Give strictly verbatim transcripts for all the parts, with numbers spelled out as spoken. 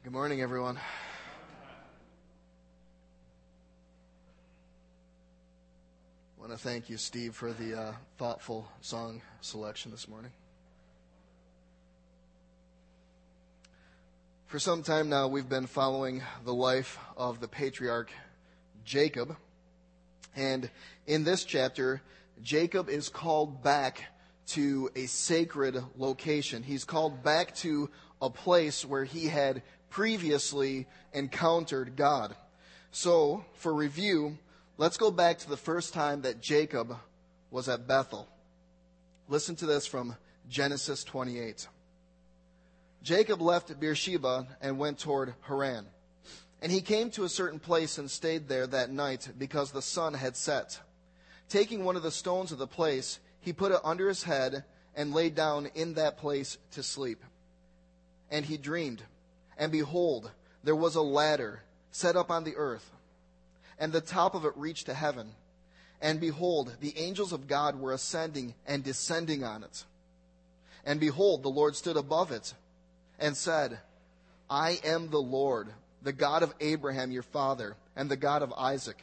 Good morning, everyone. I want to thank you, Steve, for the uh, thoughtful song selection this morning. For some time now, we've been following the life of the patriarch Jacob. And in this chapter, Jacob is called back to a sacred location. He's called back to a place where he had previously encountered God. So, for review, let's go back to the first time that Jacob was at Bethel. Listen to this from Genesis twenty-eight. Jacob left Beersheba and went toward Haran. And he came to a certain place and stayed there that night because the sun had set. Taking one of the stones of the place, he put it under his head and lay down in that place to sleep. And he dreamed, and behold, there was a ladder set up on the earth, and the top of it reached to heaven. And behold, the angels of God were ascending and descending on it. And behold, the Lord stood above it and said, I am the Lord, the God of Abraham your father, and the God of Isaac.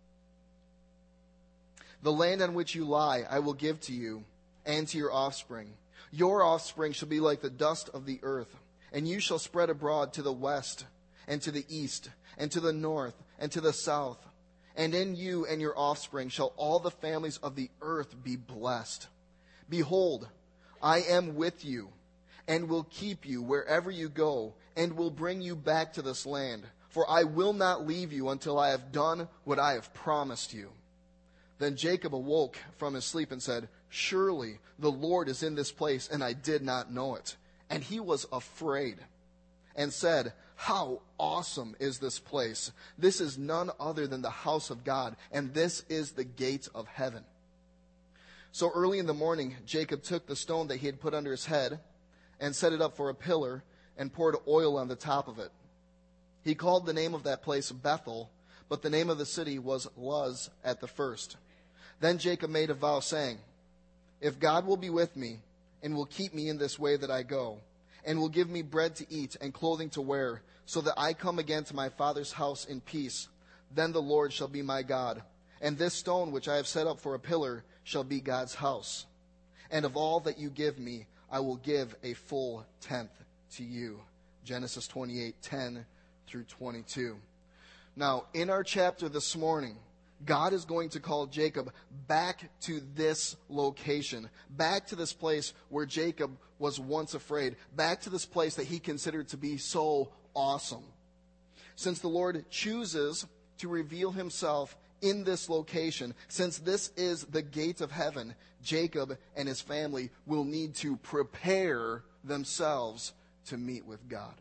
The land on which you lie I will give to you and to your offspring. Your offspring shall be like the dust of the earth, and you shall spread abroad to the west and to the east and to the north and to the south. And in you and your offspring shall all the families of the earth be blessed. Behold, I am with you and will keep you wherever you go and will bring you back to this land. For I will not leave you until I have done what I have promised you. Then Jacob awoke from his sleep and said, Surely the Lord is in this place, and I did not know it. And he was afraid and said, How awesome is this place! This is none other than the house of God, and this is the gate of heaven. So early in the morning, Jacob took the stone that he had put under his head and set it up for a pillar and poured oil on the top of it. He called the name of that place Bethel, but the name of the city was Luz at the first. Then Jacob made a vow, saying, If God will be with me, and will keep me in this way that I go, and will give me bread to eat and clothing to wear, so that I come again to my father's house in peace, then the Lord shall be my God, and this stone which I have set up for a pillar shall be God's house. And of all that you give me, I will give a full tenth to you. Genesis twenty-eight, ten through twenty-two. Now, in our chapter this morning, God is going to call Jacob back to this location, back to this place where Jacob was once afraid, back to this place that he considered to be so awesome. Since the Lord chooses to reveal himself in this location, since this is the gate of heaven, Jacob and his family will need to prepare themselves to meet with God.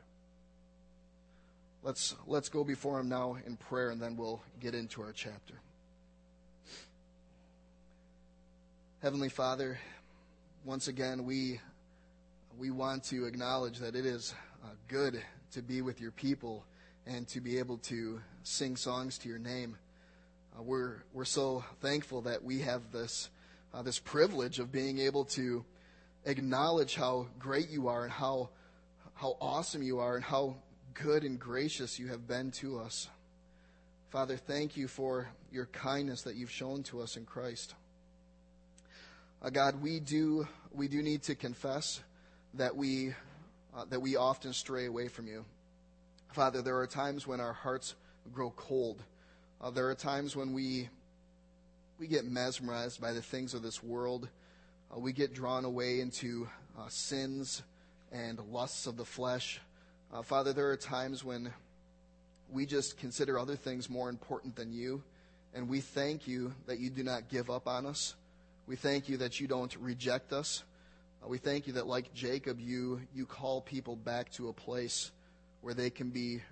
Let's, let's go before him now in prayer, and then we'll get into our chapter. Heavenly Father, once again, we we want to acknowledge that it is uh, good to be with your people and to be able to sing songs to your name. Uh, we're we're so thankful that we have this uh, this privilege of being able to acknowledge how great you are and how how awesome you are and how good and gracious you have been to us. Father, thank you for your kindness that you've shown to us in Christ. Uh, God, we do we do need to confess that we uh, that we often stray away from you. Father, there are times when our hearts grow cold. Uh, there are times when we we get mesmerized by the things of this world. Uh, we get drawn away into uh, sins and lusts of the flesh. Uh, Father, there are times when we just consider other things more important than you, and we thank you that you do not give up on us. We thank you that you don't reject us. Uh, we thank you that, like Jacob, you you call people back to a place where they can be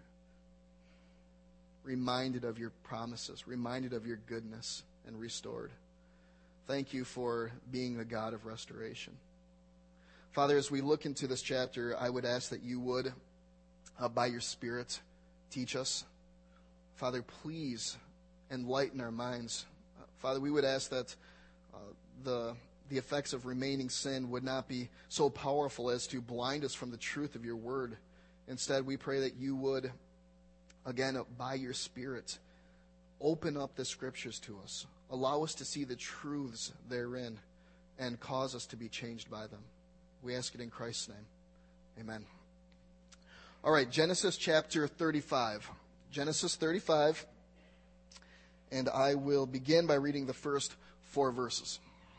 reminded of your promises, reminded of your goodness, and restored. Thank you for being the God of restoration. Father, as we look into this chapter, I would ask that you would, uh, by your Spirit, teach us. Father, please enlighten our minds. Uh, Father, we would ask that uh, the the effects of remaining sin would not be so powerful as to blind us from the truth of your word. Instead, we pray that you would, again, by your Spirit, open up the Scriptures to us. Allow us to see the truths therein and cause us to be changed by them. We ask it in Christ's name. Amen. All right, Genesis chapter thirty-five. Genesis thirty-five. And I will begin by reading the first four verses.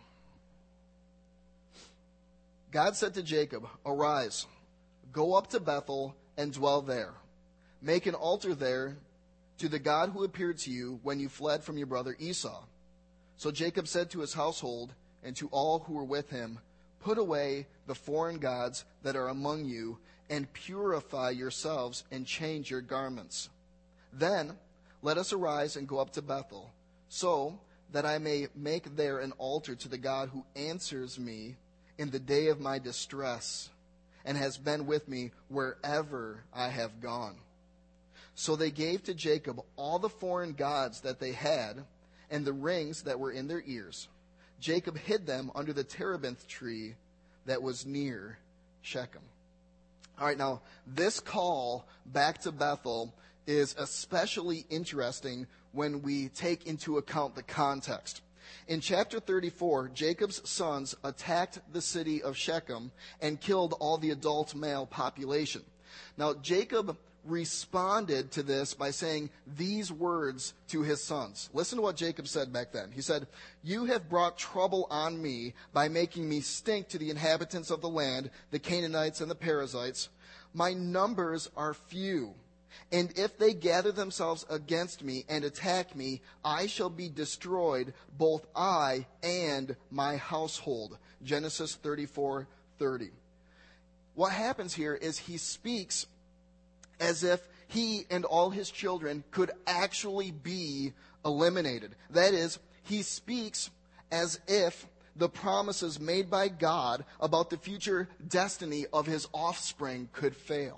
God said to Jacob, "Arise, go up to Bethel and dwell there. Make an altar there to the God who appeared to you when you fled from your brother Esau." So Jacob said to his household and to all who were with him, "Put away the foreign gods that are among you, and purify yourselves and change your garments. Then let us arise and go up to Bethel, so that I may make there an altar to the God who answers me in the day of my distress, and has been with me wherever I have gone." So they gave to Jacob all the foreign gods that they had, and the rings that were in their ears. Jacob hid them under the terebinth tree that was near Shechem. All right, now, this call back to Bethel is especially interesting when we take into account the context. In chapter thirty-four, Jacob's sons attacked the city of Shechem and killed all the adult male population. Now, Jacob responded to this by saying these words to his sons. Listen to what Jacob said back then. He said, "You have brought trouble on me by making me stink to the inhabitants of the land, the Canaanites and the Perizzites. My numbers are few, and if they gather themselves against me and attack me, I shall be destroyed, both I and my household." Genesis thirty-four thirty. What happens here is he speaks as if he and all his children could actually be eliminated. That is, he speaks as if the promises made by God about the future destiny of his offspring could fail.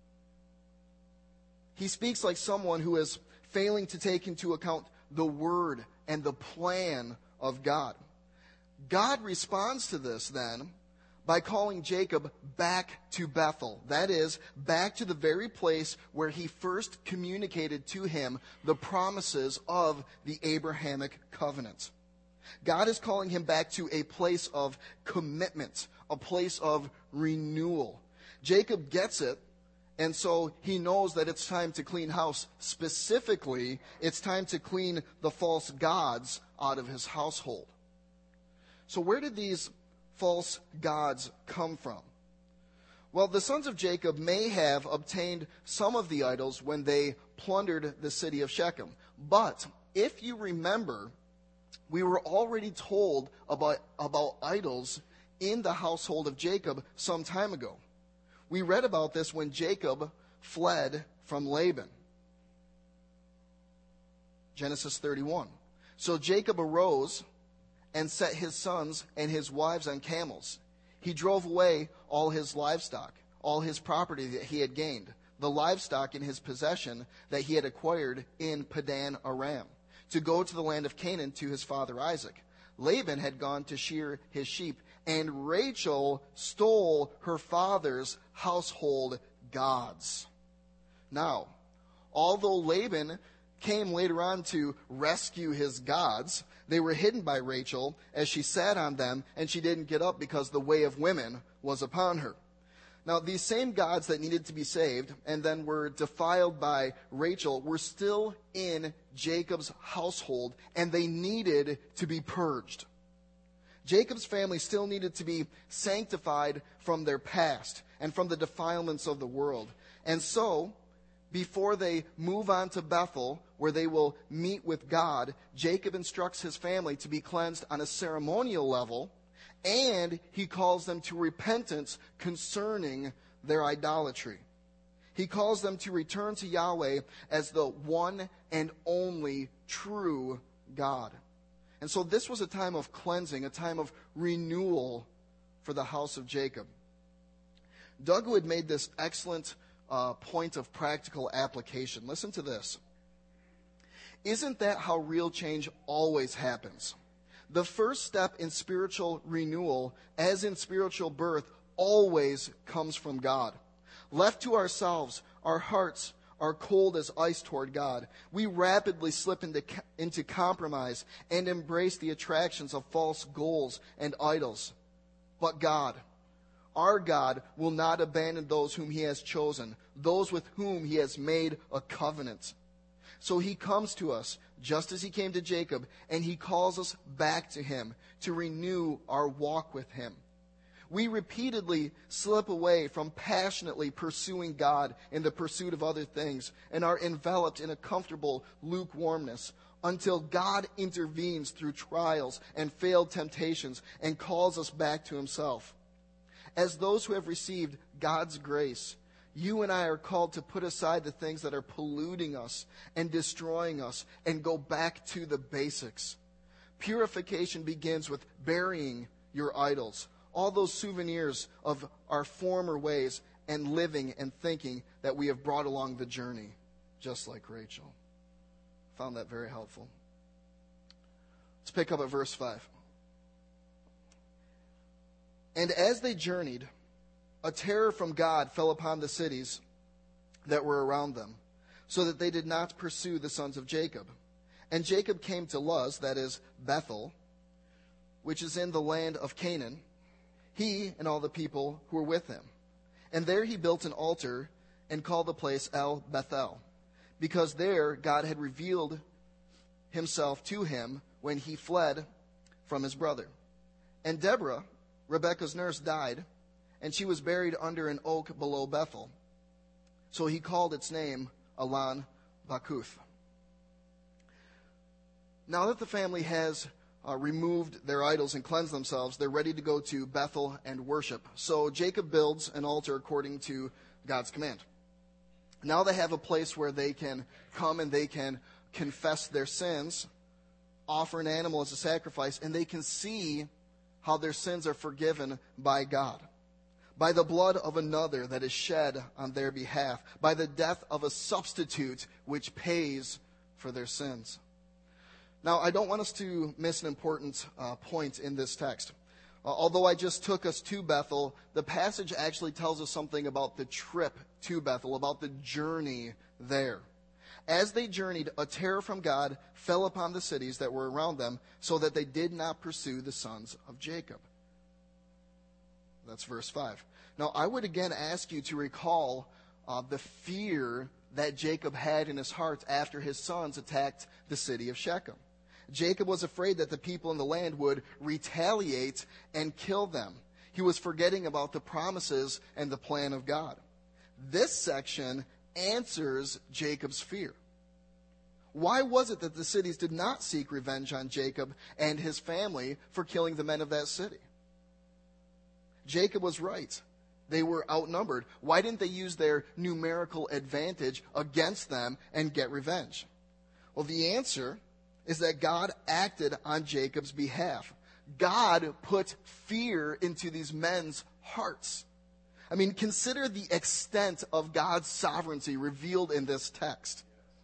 He speaks like someone who is failing to take into account the word and the plan of God. God responds to this then by calling Jacob back to Bethel. That is, back to the very place where he first communicated to him the promises of the Abrahamic covenant. God is calling him back to a place of commitment, a place of renewal. Jacob gets it, and so he knows that it's time to clean house. Specifically, it's time to clean the false gods out of his household. So where did these false gods come from? Well, the sons of Jacob may have obtained some of the idols when they plundered the city of Shechem. But if you remember, we were already told about, about idols in the household of Jacob some time ago. We read about this when Jacob fled from Laban. Genesis thirty-one. So Jacob arose and set his sons and his wives on camels. He drove away all his livestock, all his property that he had gained, the livestock in his possession that he had acquired in Padan Aram, to go to the land of Canaan to his father Isaac. Laban had gone to shear his sheep, and Rachel stole her father's household gods. Now, although Laban came later on to rescue his gods, they were hidden by Rachel as she sat on them, and she didn't get up because the way of women was upon her. Now, these same gods that needed to be saved and then were defiled by Rachel were still in Jacob's household, and they needed to be purged. Jacob's family still needed to be sanctified from their past and from the defilements of the world. And so, before they move on to Bethel, where they will meet with God, Jacob instructs his family to be cleansed on a ceremonial level, and he calls them to repentance concerning their idolatry. He calls them to return to Yahweh as the one and only true God. And so this was a time of cleansing, a time of renewal for the house of Jacob. Doug had made this excellent uh, point of practical application. Listen to this. Isn't that how real change always happens? The first step in spiritual renewal, as in spiritual birth, always comes from God. Left to ourselves, our hearts are cold as ice toward God. We rapidly slip into, into compromise and embrace the attractions of false goals and idols. But God, our God, will not abandon those whom he has chosen, those with whom he has made a covenant. So he comes to us, just as he came to Jacob, and he calls us back to him to renew our walk with him. We repeatedly slip away from passionately pursuing God in the pursuit of other things and are enveloped in a comfortable lukewarmness until God intervenes through trials and failed temptations and calls us back to himself. As those who have received God's grace, you and I are called to put aside the things that are polluting us and destroying us and go back to the basics. Purification begins with burying your idols, all those souvenirs of our former ways and living and thinking that we have brought along the journey, just like Rachel. Found that very helpful. Let's pick up at verse five. And as they journeyed, a terror from God fell upon the cities that were around them, so that they did not pursue the sons of Jacob. And Jacob came to Luz, that is Bethel, which is in the land of Canaan, he and all the people who were with him. And there he built an altar and called the place El Bethel, because there God had revealed himself to him when he fled from his brother. And Deborah, Rebekah's nurse, died, and she was buried under an oak below Bethel. So he called its name Allon Bakuth. Now that the family has uh, removed their idols and cleansed themselves, they're ready to go to Bethel and worship. So Jacob builds an altar according to God's command. Now they have a place where they can come and they can confess their sins, offer an animal as a sacrifice, and they can see how their sins are forgiven by God. By the blood of another that is shed on their behalf, by the death of a substitute which pays for their sins. Now, I don't want us to miss an important uh, point in this text. Uh, although I just took us to Bethel, the passage actually tells us something about the trip to Bethel, about the journey there. As they journeyed, a terror from God fell upon the cities that were around them, so that they did not pursue the sons of Jacob. That's verse five. Now, I would again ask you to recall uh, the fear that Jacob had in his heart after his sons attacked the city of Shechem. Jacob was afraid that the people in the land would retaliate and kill them. He was forgetting about the promises and the plan of God. This section answers Jacob's fear. Why was it that the cities did not seek revenge on Jacob and his family for killing the men of that city? Jacob was right. They were outnumbered. Why didn't they use their numerical advantage against them and get revenge? Well, the answer is that God acted on Jacob's behalf. God put fear into these men's hearts. I mean, consider the extent of God's sovereignty revealed in this text.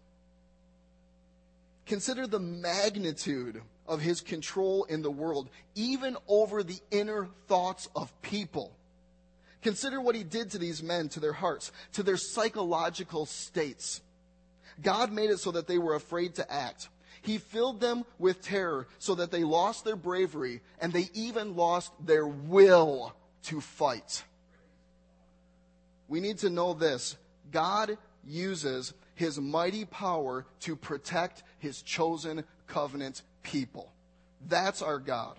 Consider the magnitude of his control in the world, even over the inner thoughts of people. Consider what he did to these men, to their hearts, to their psychological states. God made it so that they were afraid to act. He filled them with terror so that they lost their bravery and they even lost their will to fight. We need to know this. God uses his mighty power to protect his chosen covenant people. That's our God.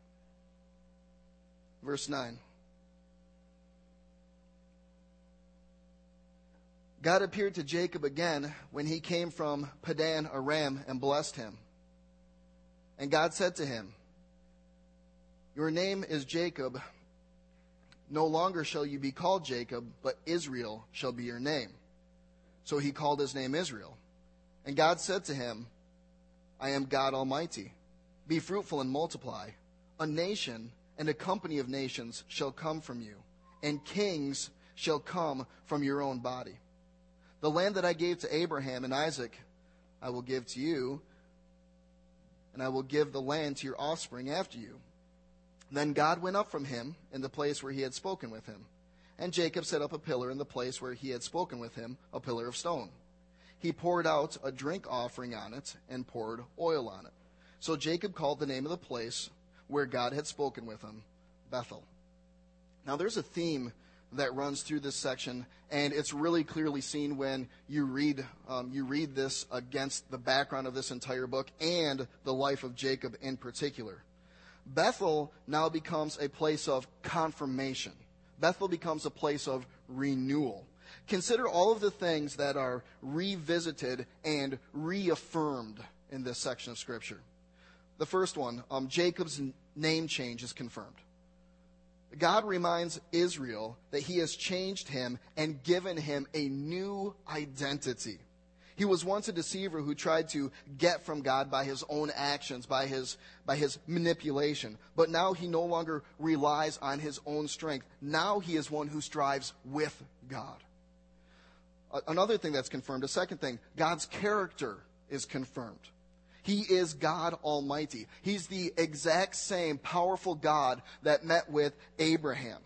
Verse nine. God appeared to Jacob again when he came from Padan Aram and blessed him. And God said to him, "Your name is Jacob. No longer shall you be called Jacob, but Israel shall be your name." So he called his name Israel. And God said to him, "I am God Almighty. Be fruitful and multiply. A nation and a company of nations shall come from you, and kings shall come from your own body. The land that I gave to Abraham and Isaac, I will give to you, and I will give the land to your offspring after you." Then God went up from him in the place where he had spoken with him. And Jacob set up a pillar in the place where he had spoken with him, a pillar of stone. He poured out a drink offering on it and poured oil on it. So Jacob called the name of the place where God had spoken with him, Bethel. Now there's a theme that runs through this section, and it's really clearly seen when you read um, you read this against the background of this entire book and the life of Jacob in particular. Bethel now becomes a place of confirmation. Bethel becomes a place of renewal. Consider all of the things that are revisited and reaffirmed in this section of Scripture. The first one, um, Jacob's name change is confirmed. God reminds Israel that he has changed him and given him a new identity. He was once a deceiver who tried to get from God by his own actions, by his, by his manipulation. But now he no longer relies on his own strength. Now he is one who strives with God. Another thing that's confirmed, a second thing, God's character is confirmed. He is God Almighty. He's the exact same powerful God that met with Abraham.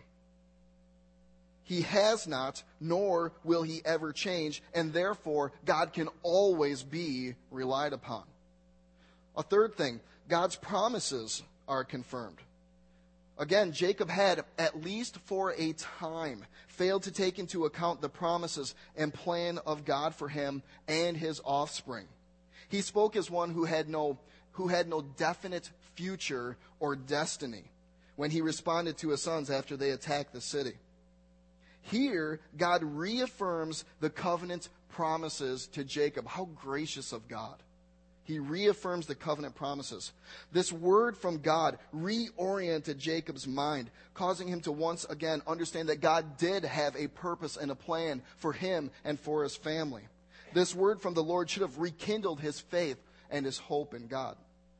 He has not, nor will he ever change, and therefore God can always be relied upon. A third thing, God's promises are confirmed. Again, Jacob had, at least for a time, failed to take into account the promises and plan of God for him and his offspring. He spoke as one who had no who had no definite future or destiny when he responded to his sons after they attacked the city. Here, God reaffirms the covenant promises to Jacob. How gracious of God. He reaffirms the covenant promises. This word from God reoriented Jacob's mind, causing him to once again understand that God did have a purpose and a plan for him and for his family. This word from the Lord should have rekindled his faith and his hope in God.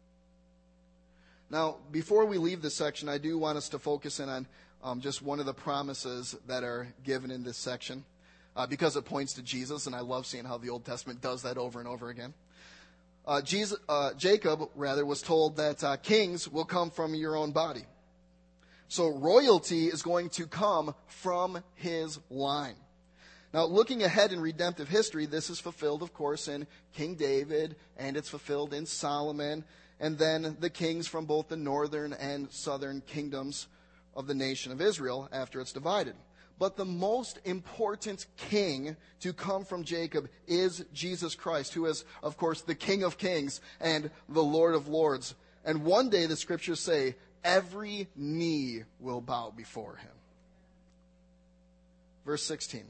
Now, before we leave this section, I do want us to focus in on um, just one of the promises that are given in this section, uh, because it points to Jesus, and I love seeing how the Old Testament does that over and over again. Uh, Jesus, uh, Jacob, rather, was told that uh, kings will come from your own body. So royalty is going to come from his line. Now, looking ahead in redemptive history, this is fulfilled, of course, in King David, and it's fulfilled in Solomon, and then the kings from both the northern and southern kingdoms of the nation of Israel after it's divided. But the most important king to come from Jacob is Jesus Christ, who is, of course, the King of Kings and the Lord of Lords. And one day, the scriptures say, every knee will bow before him. Verse sixteen.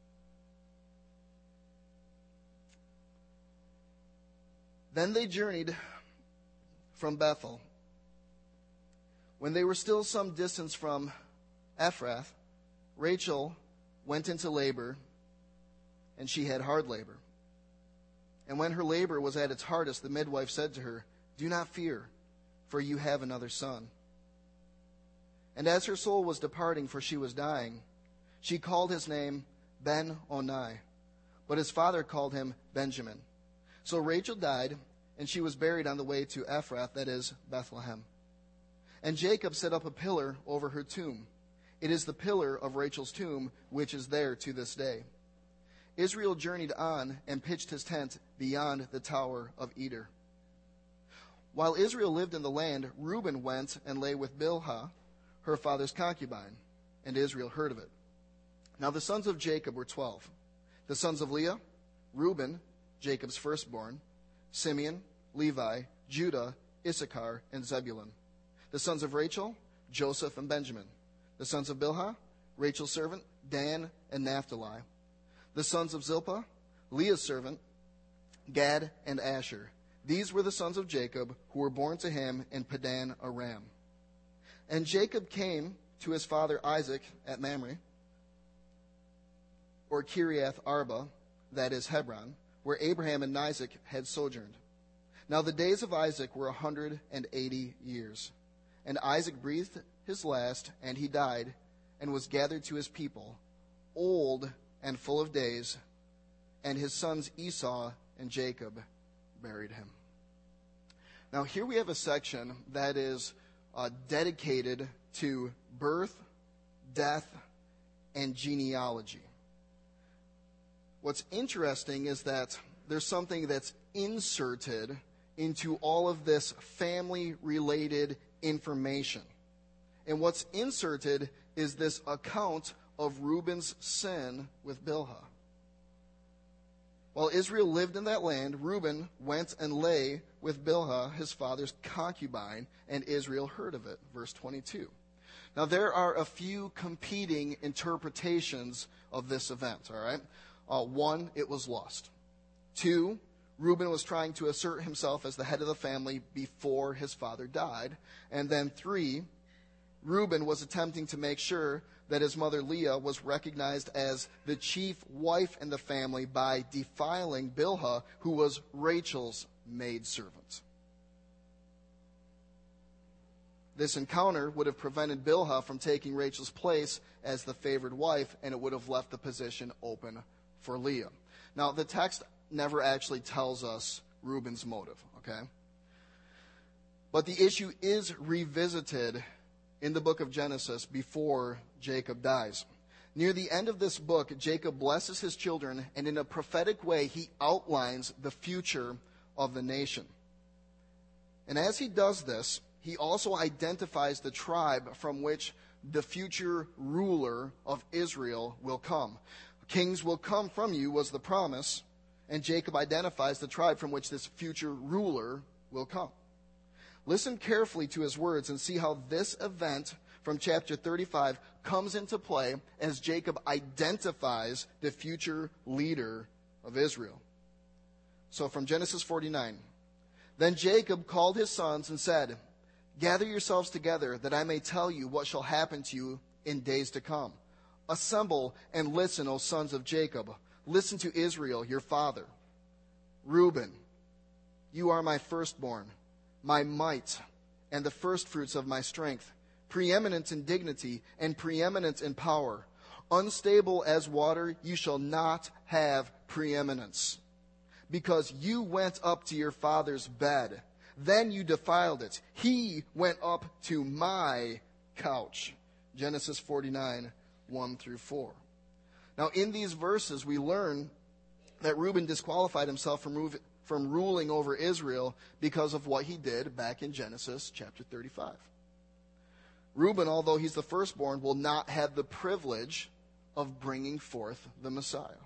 Then they journeyed from Bethel. When they were still some distance from Ephrath, Rachel went into labor, and she had hard labor. And when her labor was at its hardest, the midwife said to her, "Do not fear, for you have another son." And as her soul was departing, for she was dying, she called his name Ben-Oni, but his father called him Benjamin. So Rachel died, and she was buried on the way to Ephrath, that is, Bethlehem. And Jacob set up a pillar over her tomb. It is the pillar of Rachel's tomb, which is there to this day. Israel journeyed on and pitched his tent beyond the Tower of Eder. While Israel lived in the land, Reuben went and lay with Bilhah, her father's concubine, and Israel heard of it. Now the sons of Jacob were twelve. The sons of Leah, Reuben, Jacob's firstborn, Simeon, Levi, Judah, Issachar, and Zebulun. The sons of Rachel, Joseph and Benjamin. The sons of Bilhah, Rachel's servant, Dan and Naphtali. The sons of Zilpah, Leah's servant, Gad and Asher. These were the sons of Jacob who were born to him in Padan Aram. And Jacob came to his father Isaac at Mamre, or Kiriath Arba, that is Hebron, where Abraham and Isaac had sojourned. Now the days of Isaac were a hundred and eighty years. And Isaac breathed his last, and he died, and was gathered to his people, old and full of days, and his sons Esau and Jacob buried him. Now here we have a section that is uh, dedicated to birth, death, and genealogy. What's interesting is that there's something that's inserted into all of this family-related information. And what's inserted is this account of Reuben's sin with Bilhah. While Israel lived in that land, Reuben went and lay with Bilhah, his father's concubine, and Israel heard of it. Verse twenty-two. Now, there are a few competing interpretations of this event, all right? Uh, one, it was lust. Two, Reuben was trying to assert himself as the head of the family before his father died. And then three, Reuben was attempting to make sure that his mother Leah was recognized as the chief wife in the family by defiling Bilhah, who was Rachel's maidservant. This encounter would have prevented Bilhah from taking Rachel's place as the favored wife, and it would have left the position open for Leah. Now, the text never actually tells us Reuben's motive, okay? But the issue is revisited in the book of Genesis before Jacob dies. Near the end of this book, Jacob blesses his children, and in a prophetic way, he outlines the future of the nation. And as he does this, he also identifies the tribe from which the future ruler of Israel will come. Kings will come from you was the promise, and Jacob identifies the tribe from which this future ruler will come. Listen carefully to his words and see how this event from chapter thirty-five comes into play as Jacob identifies the future leader of Israel. So from Genesis forty-nine, then Jacob called his sons and said, "Gather yourselves together, that I may tell you what shall happen to you in days to come. Assemble and listen, O sons of Jacob. Listen to Israel, your father. Reuben, you are my firstborn, my might, and the firstfruits of my strength, preeminent in dignity and preeminent in power. Unstable as water, you shall not have preeminence. Because you went up to your father's bed, then you defiled it. He went up to my couch." Genesis forty-nine, one through four. Now, in these verses, we learn that Reuben disqualified himself from, ru- from ruling over Israel because of what he did back in Genesis chapter thirty-five. Reuben, although he's the firstborn, will not have the privilege of bringing forth the Messiah.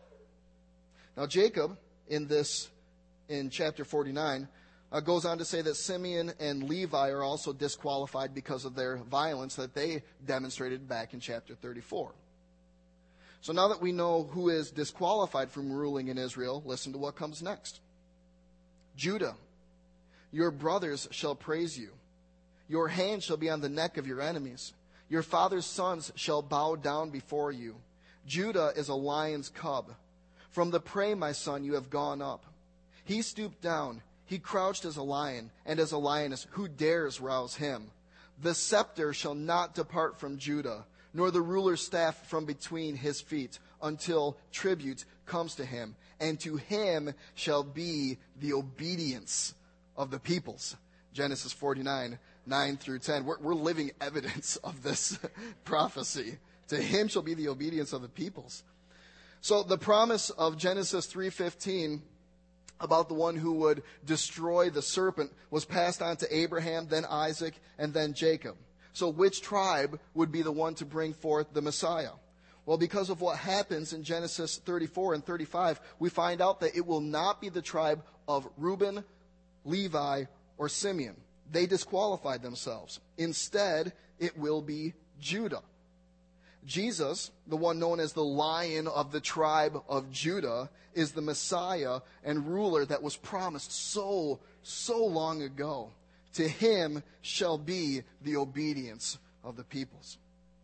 Now, Jacob, in this, in chapter forty-nine, uh, goes on to say that Simeon and Levi are also disqualified because of their violence that they demonstrated back in chapter thirty-four. So now that we know who is disqualified from ruling in Israel, listen to what comes next. Judah, your brothers shall praise you. Your hand shall be on the neck of your enemies. Your father's sons shall bow down before you. Judah is a lion's cub. From the prey, my son, you have gone up. He stooped down. He crouched as a lion, and as a lioness. Who dares rouse him? The scepter shall not depart from Judah, nor the ruler's staff from between his feet, until tribute comes to him. And to him shall be the obedience of the peoples. Genesis forty-nine, nine through ten. We're, we're living evidence of this prophecy. To him shall be the obedience of the peoples. So the promise of Genesis three fifteen about the one who would destroy the serpent was passed on to Abraham, then Isaac, and then Jacob. So which tribe would be the one to bring forth the Messiah? Well, because of what happens in Genesis thirty-four and thirty-five, we find out that it will not be the tribe of Reuben, Levi, or Simeon. They disqualified themselves. Instead, it will be Judah. Jesus, the one known as the Lion of the tribe of Judah, is the Messiah and ruler that was promised so, so long ago. To him shall be the obedience of the peoples.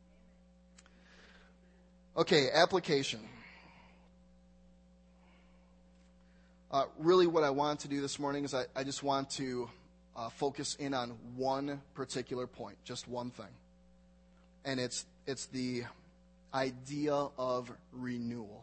Okay, application. Uh, really what I want to do this morning is I, I just want to uh, focus in on one particular point, just one thing. And it's it's the idea of renewal.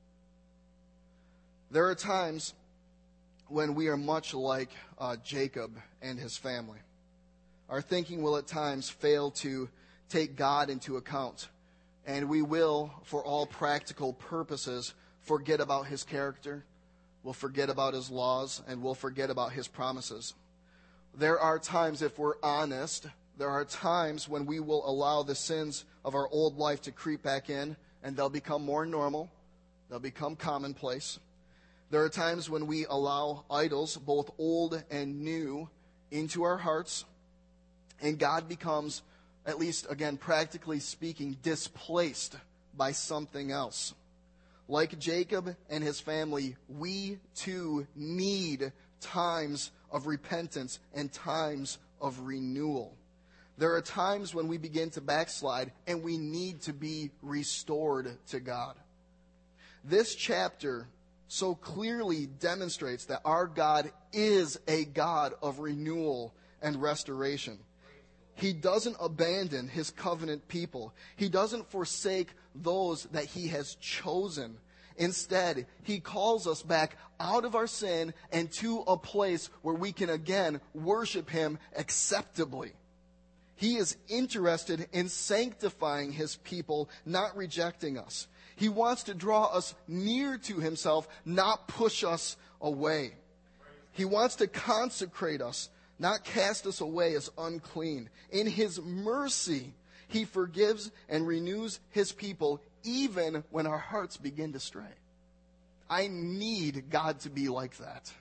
There are times when we are much like uh, Jacob and his family. Our thinking will at times fail to take God into account. And we will, for all practical purposes, forget about his character. We'll forget about his laws, and we'll forget about his promises. There are times, if we're honest, there are times when we will allow the sins of our old life to creep back in, and they'll become more normal. They'll become commonplace. There are times when we allow idols, both old and new, into our hearts, and God becomes, at least, again, practically speaking, displaced by something else. Like Jacob and his family, we too need times of repentance and times of renewal. There are times when we begin to backslide and we need to be restored to God. This chapter so clearly demonstrates that our God is a God of renewal and restoration. He doesn't abandon his covenant people. He doesn't forsake those that he has chosen. Instead, he calls us back out of our sin and to a place where we can again worship him acceptably. He is interested in sanctifying his people, not rejecting us. He wants to draw us near to himself, not push us away. He wants to consecrate us, not cast us away as unclean. In his mercy, he forgives and renews his people even when our hearts begin to stray. I need God to be like that.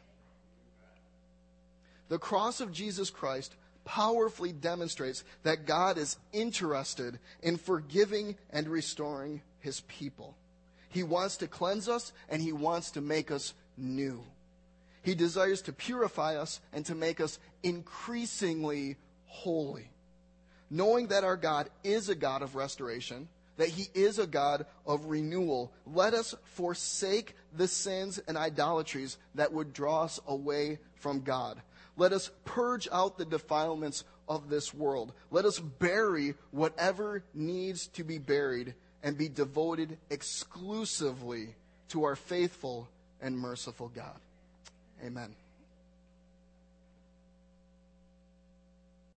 The cross of Jesus Christ powerfully demonstrates that God is interested in forgiving and restoring his people. He wants to cleanse us and he wants to make us new. He desires to purify us and to make us increasingly holy. Knowing that our God is a God of restoration, that he is a God of renewal, let us forsake the sins and idolatries that would draw us away from God. Let us purge out the defilements of this world. Let us bury whatever needs to be buried and be devoted exclusively to our faithful and merciful God. Amen.